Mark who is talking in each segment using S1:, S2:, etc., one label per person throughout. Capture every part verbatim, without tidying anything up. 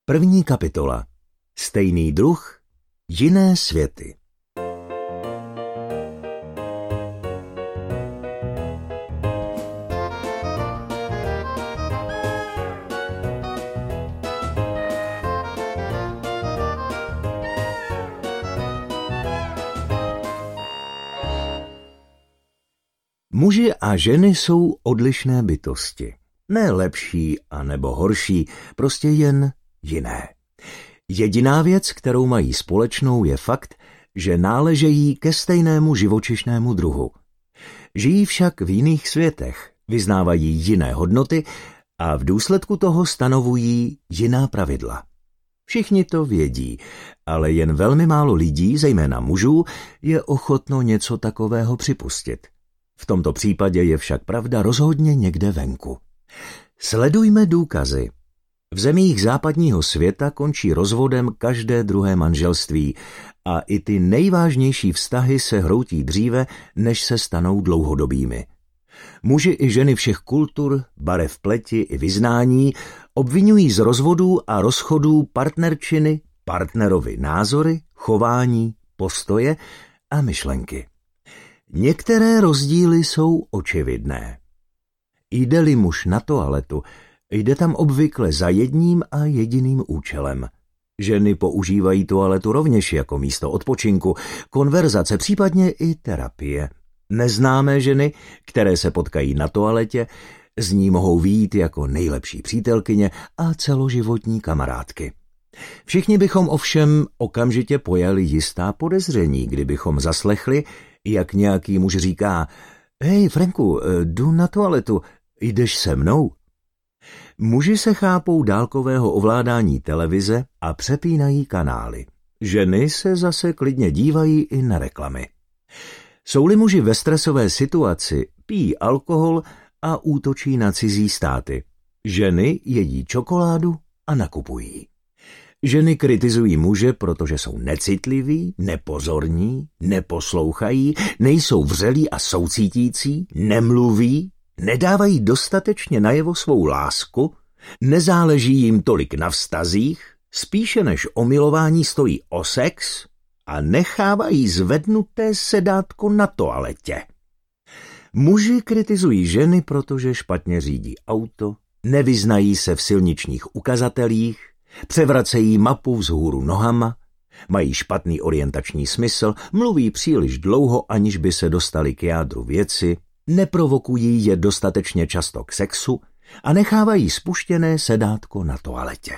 S1: První kapitola. Stejný druh, jiné světy. Muži a ženy jsou odlišné bytosti. Ne lepší a nebo horší, prostě jen jiné. Jediná věc, kterou mají společnou, je fakt, že náležejí ke stejnému živočišnému druhu. Žijí však v jiných světech, vyznávají jiné hodnoty a v důsledku toho stanovují jiná pravidla. Všichni to vědí, ale jen velmi málo lidí, zejména mužů, je ochotno něco takového připustit. V tomto případě je však pravda rozhodně někde venku. Sledujme důkazy. V zemích západního světa končí rozvodem každé druhé manželství a i ty nejvážnější vztahy se hroutí dříve, než se stanou dlouhodobými. Muži i ženy všech kultur, barev pleti i vyznání obvinují z rozvodů a rozchodů partnerčiny, partnerovi názory, chování, postoje a myšlenky. Některé rozdíly jsou očividné. Jde-li muž na toaletu, jde tam obvykle za jedním a jediným účelem. Ženy používají toaletu rovněž jako místo odpočinku, konverzace, případně i terapie. Neznámé ženy, které se potkají na toaletě, z ní mohou vyjít jako nejlepší přítelkyně a celoživotní kamarádky. Všichni bychom ovšem okamžitě pojali jistá podezření, kdybychom zaslechli, jak nějaký muž říká: hej, Franku, jdu na toaletu, jdeš se mnou? Muži se chápou dálkového ovládání televize a přepínají kanály. Ženy se zase klidně dívají i na reklamy. Jsou-li muži ve stresové situaci, pijí alkohol a útočí na cizí státy. Ženy jedí čokoládu a nakupují. Ženy kritizují muže, protože jsou necitliví, nepozorní, neposlouchají, nejsou vřelí a soucítící, nemluví, nedávají dostatečně najevo svou lásku, nezáleží jim tolik na vztazích, spíše než o milování stojí o sex a nechávají zvednuté sedátko na toaletě. Muži kritizují ženy, protože špatně řídí auto, nevyznají se v silničních ukazatelích, převracejí mapu vzhůru nohama, mají špatný orientační smysl, mluví příliš dlouho, aniž by se dostali k jádru věci, neprovokují je dostatečně často k sexu a nechávají spuštěné sedátko na toaletě.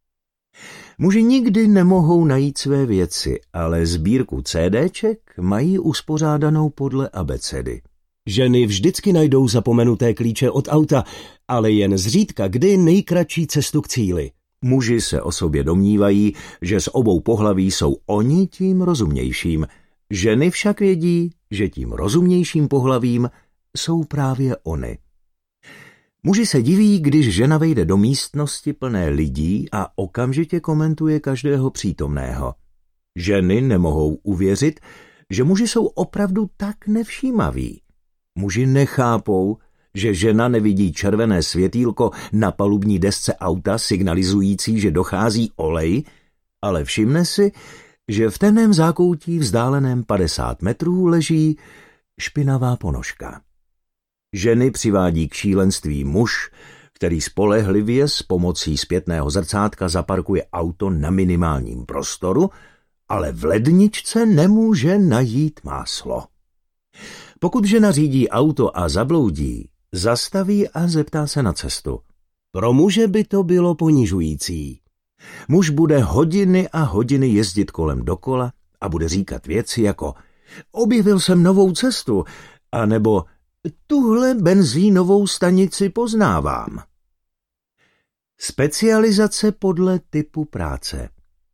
S1: Muži nikdy nemohou najít své věci, ale sbírku CDček mají uspořádanou podle abecedy. Ženy vždycky najdou zapomenuté klíče od auta, ale jen zřídka kdy nejkratší cestu k cíli. Muži se o sobě domnívají, že z obou pohlaví jsou oni tím rozumnějším. Ženy však vědí, že tím rozumnějším pohlavím jsou právě ony. Muži se diví, když žena vejde do místnosti plné lidí a okamžitě komentuje každého přítomného. Ženy nemohou uvěřit, že muži jsou opravdu tak nevšímaví. Muži nechápou, že žena nevidí červené světýlko na palubní desce auta signalizující, že dochází olej, ale všimne si, že v temném zákoutí vzdáleném padesát metrů leží špinavá ponožka. Ženy přivádí k šílenství muž, který spolehlivě s pomocí zpětného zrcátka zaparkuje auto na minimálním prostoru, ale v ledničce nemůže najít máslo. Pokud žena řídí auto a zabloudí, zastaví a zeptá se na cestu. Pro muže by to bylo ponižující. Muž bude hodiny a hodiny jezdit kolem dokola a bude říkat věci jako: objevil jsem novou cestu, anebo tuhle benzínovou stanici poznávám. Specializace podle typu práce.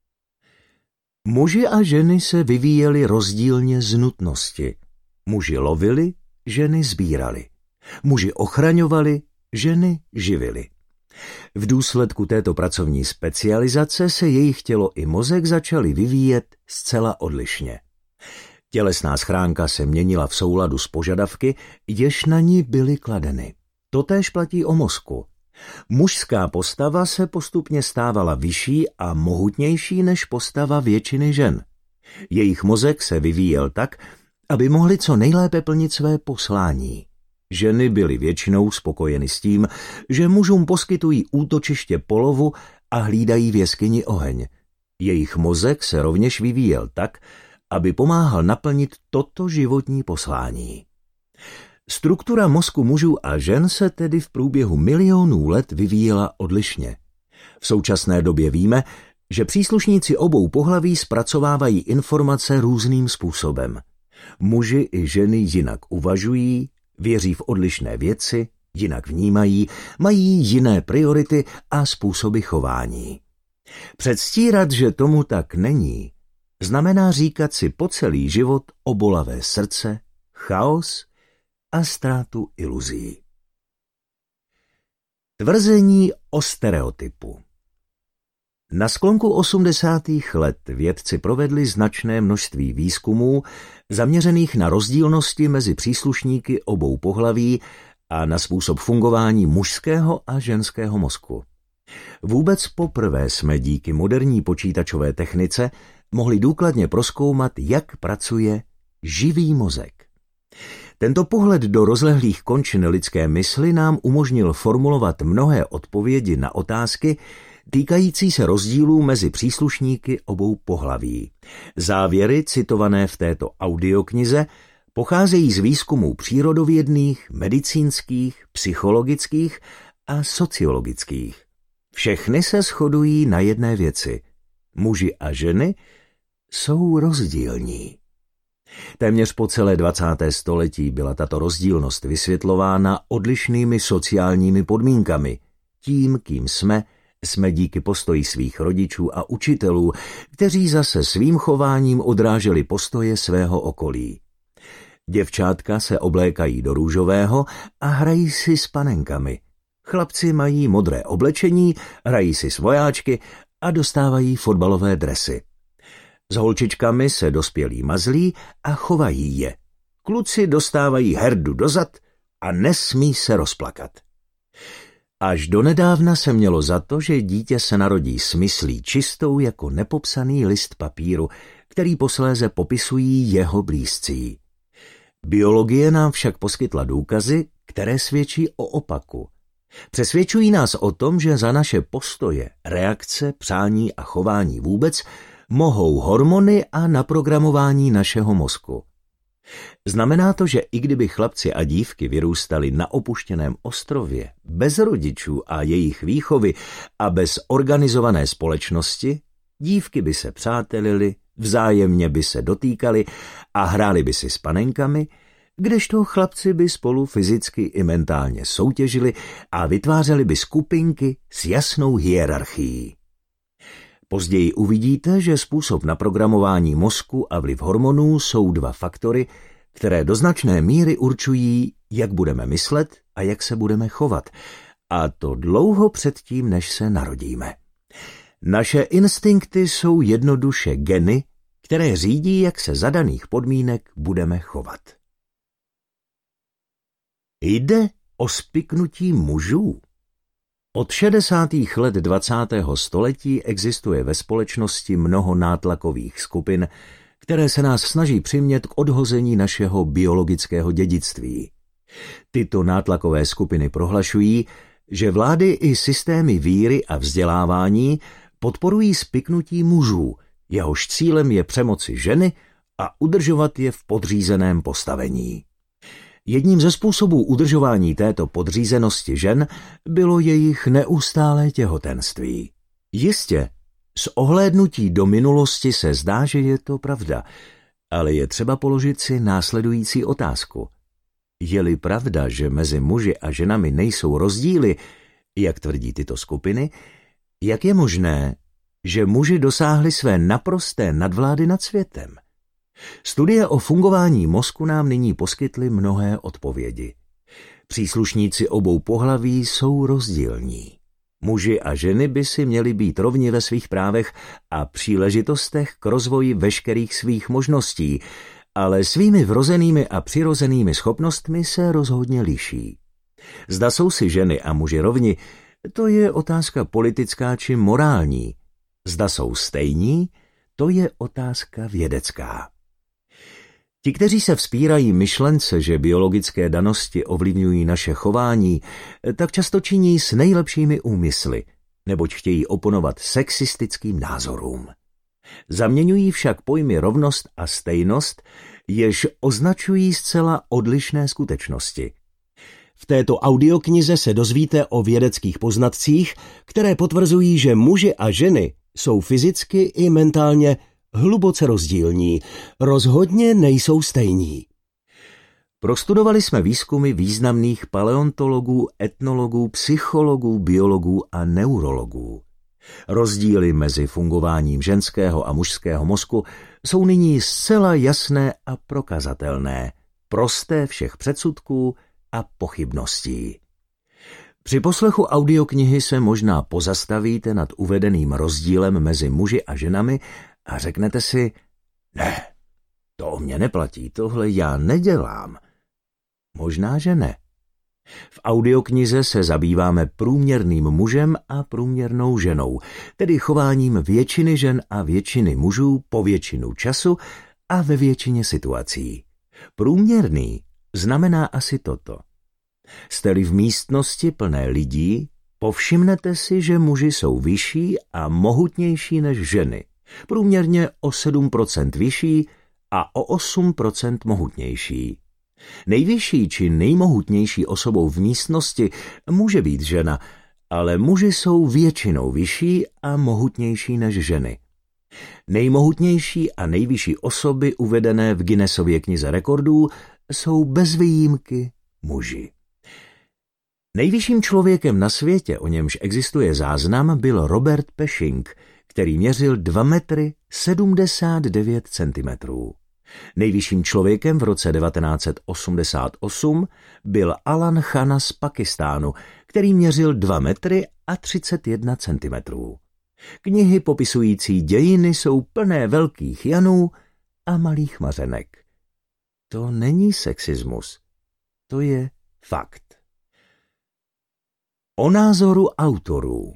S1: Muži a ženy se vyvíjeli rozdílně z nutnosti. Muži lovili, ženy sbírali. Muži ochraňovali, ženy živili. V důsledku této pracovní specializace se jejich tělo i mozek začaly vyvíjet zcela odlišně. Tělesná schránka se měnila v souladu s požadavky, jež na ní byly kladeny. Totéž platí o mozku. Mužská postava se postupně stávala vyšší a mohutnější než postava většiny žen. Jejich mozek se vyvíjel tak, aby mohli co nejlépe plnit své poslání. Ženy byly většinou spokojeny s tím, že mužům poskytují útočiště polovu a hlídají v jeskyni oheň. Jejich mozek se rovněž vyvíjel tak, aby pomáhal naplnit toto životní poslání. Struktura mozku mužů a žen se tedy v průběhu milionů let vyvíjela odlišně. V současné době víme, že příslušníci obou pohlaví zpracovávají informace různým způsobem. Muži i ženy jinak uvažují, věří v odlišné věci, jinak vnímají, mají jiné priority a způsoby chování. Předstírat, že tomu tak není, znamená říkat si po celý život o bolavé srdce, chaos a ztrátu iluzí. Tvrzení o stereotypu. Na sklonku osmdesátých let vědci provedli značné množství výzkumů zaměřených na rozdílnosti mezi příslušníky obou pohlaví a na způsob fungování mužského a ženského mozku. Vůbec poprvé jsme díky moderní počítačové technice mohli důkladně prozkoumat, jak pracuje živý mozek. Tento pohled do rozlehlých končin lidské mysli nám umožnil formulovat mnohé odpovědi na otázky týkající se rozdílů mezi příslušníky obou pohlaví. Závěry citované v této audioknize pocházejí z výzkumů přírodovědných, medicínských, psychologických a sociologických. Všechny se shodují na jedné věci. Muži a ženy jsou rozdílní. Téměř po celé dvacáté století byla tato rozdílnost vysvětlována odlišnými sociálními podmínkami. Tím, kým jsme, jsme díky postoji svých rodičů a učitelů, kteří zase svým chováním odráželi postoje svého okolí. Děvčátka se oblékají do růžového a hrají si s panenkami. Chlapci mají modré oblečení, hrají si s vojáčky a dostávají fotbalové dresy. S holčičkami se dospělí mazlí a chovají je. Kluci dostávají herdu do zad a nesmí se rozplakat. Až donedávna se mělo za to, že dítě se narodí s myslí čistou jako nepopsaný list papíru, který posléze popisují jeho blízcí. Biologie nám však poskytla důkazy, které svědčí o opaku. Přesvědčují nás o tom, že za naše postoje, reakce, přání a chování vůbec mohou hormony a naprogramování našeho mozku. Znamená to, že i kdyby chlapci a dívky vyrůstali na opuštěném ostrově, bez rodičů a jejich výchovy a bez organizované společnosti, dívky by se přátelily, vzájemně by se dotýkali a hráli by si s panenkami, kdežto chlapci by spolu fyzicky i mentálně soutěžili a vytvářeli by skupinky s jasnou hierarchií. Později uvidíte, že způsob naprogramování mozku a vliv hormonů jsou dva faktory, které do značné míry určují, jak budeme myslet a jak se budeme chovat, a to dlouho předtím, než se narodíme. Naše instinkty jsou jednoduše geny, které řídí, jak se za daných podmínek budeme chovat. Jde o spiknutí mužů. Od šedesátých let dvacátého století existuje ve společnosti mnoho nátlakových skupin, které se nás snaží přimět k odhození našeho biologického dědictví. Tyto nátlakové skupiny prohlašují, že vlády i systémy víry a vzdělávání podporují spiknutí mužů, jehož cílem je přemoci ženy a udržovat je v podřízeném postavení. Jedním ze způsobů udržování této podřízenosti žen bylo jejich neustálé těhotenství. Jistě, s ohlédnutí do minulosti se zdá, že je to pravda, ale je třeba položit si následující otázku. Je-li pravda, že mezi muži a ženami nejsou rozdíly, jak tvrdí tyto skupiny, jak je možné, že muži dosáhli své naprosté nadvlády nad světem? Studie o fungování mozku nám nyní poskytly mnohé odpovědi. Příslušníci obou pohlaví jsou rozdílní. Muži a ženy by si měli být rovni ve svých právech a příležitostech k rozvoji veškerých svých možností, ale svými vrozenými a přirozenými schopnostmi se rozhodně liší. Zda jsou si ženy a muži rovni, To je otázka politická či morální. Zda jsou stejní, to je otázka vědecká. Ti, kteří se vzpírají myšlence, že biologické danosti ovlivňují naše chování, tak často činí s nejlepšími úmysly, neboť chtějí oponovat sexistickým názorům. Zaměňují však pojmy rovnost a stejnost, jež označují zcela odlišné skutečnosti. V této audioknize se dozvíte o vědeckých poznatcích, které potvrzují, že muži a ženy jsou fyzicky i mentálně hluboce rozdílní, rozhodně nejsou stejní. Prostudovali jsme výzkumy významných paleontologů, etnologů, psychologů, biologů a neurologů. Rozdíly mezi fungováním ženského a mužského mozku jsou nyní zcela jasné a prokazatelné, prosté všech předsudků a pochybností. Při poslechu audioknihy se možná pozastavíte nad uvedeným rozdílem mezi muži a ženami a řeknete si, ne, to o mě neplatí, tohle já nedělám. Možná, že ne. V audioknize se zabýváme průměrným mužem a průměrnou ženou, tedy chováním většiny žen a většiny mužů po většinu času a ve většině situací. Průměrný znamená asi toto. Jste-li v místnosti plné lidí, povšimnete si, že muži jsou vyšší a mohutnější než ženy, průměrně o sedm procent vyšší a o osm procent mohutnější. Nejvyšší či nejmohutnější osobou v místnosti může být žena, ale muži jsou většinou vyšší a mohutnější než ženy. Nejmohutnější a nejvyšší osoby uvedené v Guinnessově knize rekordů jsou bez výjimky muži. Nejvyšším člověkem na světě, o němž existuje záznam, byl Robert Pershing, který měřil dva metry sedmdesát devět centimetrů. Nejvyšším člověkem v roce devatenáct set osmdesát osm byl Alan Khanna z Pakistánu, který měřil dva metry a třicet jedna centimetrů. Knihy popisující dějiny jsou plné velkých Janů a malých Mařenek. To není sexismus, to je fakt. O názoru autorů.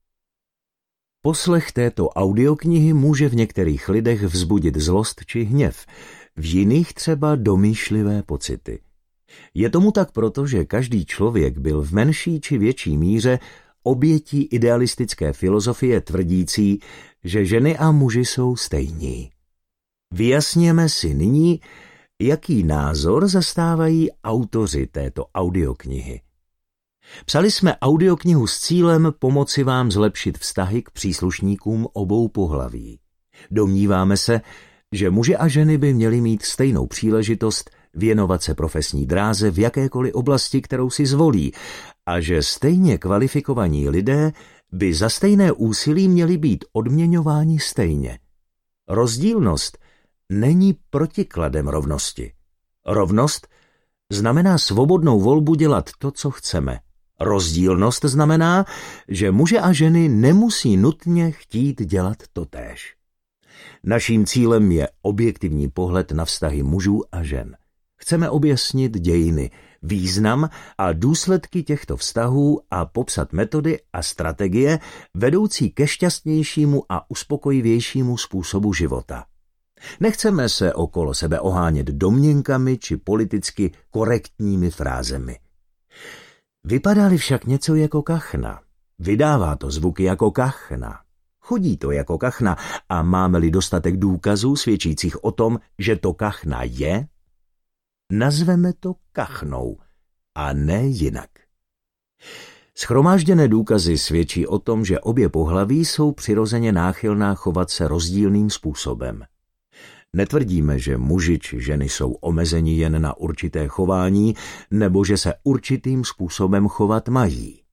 S1: Poslech této audioknihy může v některých lidech vzbudit zlost či hněv, v jiných třeba domýšlivé pocity. Je tomu tak proto, že každý člověk byl v menší či větší míře obětí idealistické filozofie tvrdící, že ženy a muži jsou stejní. Vyjasněme si nyní, jaký názor zastávají autoři této audioknihy. Psali jsme audioknihu s cílem pomoci vám zlepšit vztahy k příslušníkům obou pohlaví. Domníváme se, že muži a ženy by měli mít stejnou příležitost věnovat se profesní dráze v jakékoliv oblasti, kterou si zvolí, a že stejně kvalifikovaní lidé by za stejné úsilí měli být odměňováni stejně. Rozdílnost není protikladem rovnosti. Rovnost znamená svobodnou volbu dělat to, co chceme. Rozdílnost znamená, že muže a ženy nemusí nutně chtít dělat totéž. Naším cílem je objektivní pohled na vztahy mužů a žen. Chceme objasnit dějiny, význam a důsledky těchto vztahů a popsat metody a strategie vedoucí ke šťastnějšímu a uspokojivějšímu způsobu života. Nechceme se okolo sebe ohánět domněnkami či politicky korektními frázemi. Vypadá-li však něco jako kachna, vydává to zvuky jako kachna, chodí to jako kachna a máme-li dostatek důkazů svědčících o tom, že to kachna je, nazveme to kachnou a ne jinak. Shromážděné důkazy svědčí o tom, že obě pohlaví jsou přirozeně náchylná chovat se rozdílným způsobem. Netvrdíme, že muži či ženy jsou omezeni jen na určité chování nebo že se určitým způsobem chovat mají.